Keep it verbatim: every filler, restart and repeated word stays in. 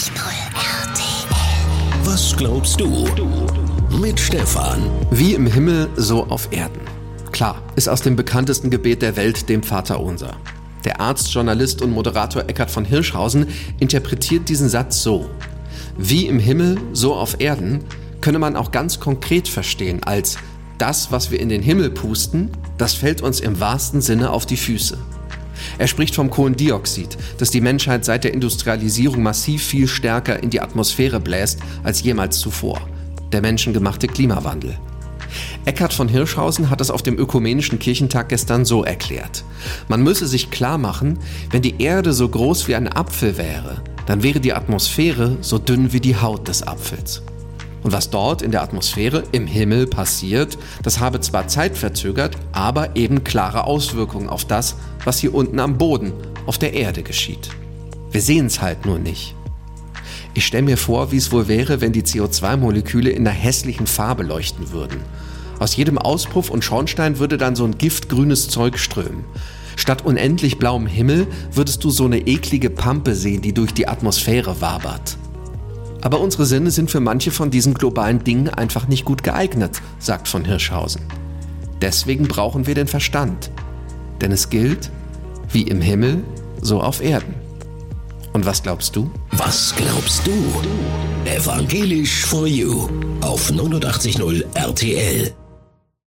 R T L. Was glaubst du? Mit Stefan. Wie im Himmel, so auf Erden. Klar, ist aus dem bekanntesten Gebet der Welt, dem Vaterunser. Der Arzt, Journalist und Moderator Eckhard von Hirschhausen interpretiert diesen Satz so: Wie im Himmel, so auf Erden, könne man auch ganz konkret verstehen als: Das, was wir in den Himmel pusten, das fällt uns im wahrsten Sinne auf die Füße. Er spricht vom Kohlendioxid, das die Menschheit seit der Industrialisierung massiv viel stärker in die Atmosphäre bläst als jemals zuvor. Der menschengemachte Klimawandel. Eckhard von Hirschhausen hat es auf dem Ökumenischen Kirchentag gestern so erklärt: Man müsse sich klar machen, wenn die Erde so groß wie ein Apfel wäre, dann wäre die Atmosphäre so dünn wie die Haut des Apfels. Und was dort in der Atmosphäre im Himmel passiert, das habe zwar zeitverzögert, aber eben klare Auswirkungen auf das, was hier unten am Boden, auf der Erde geschieht. Wir sehen es halt nur nicht. Ich stelle mir vor, wie es wohl wäre, wenn die C O zwei Moleküle in einer hässlichen Farbe leuchten würden. Aus jedem Auspuff und Schornstein würde dann so ein giftgrünes Zeug strömen. Statt unendlich blauem Himmel würdest du so eine eklige Pampe sehen, die durch die Atmosphäre wabert. Aber unsere Sinne sind für manche von diesen globalen Dingen einfach nicht gut geeignet, sagt von Hirschhausen. Deswegen brauchen wir den Verstand. Denn es gilt, wie im Himmel, so auf Erden. Und was glaubst du? Was glaubst du? Evangelisch for You auf neunundachtzig Komma null R T L.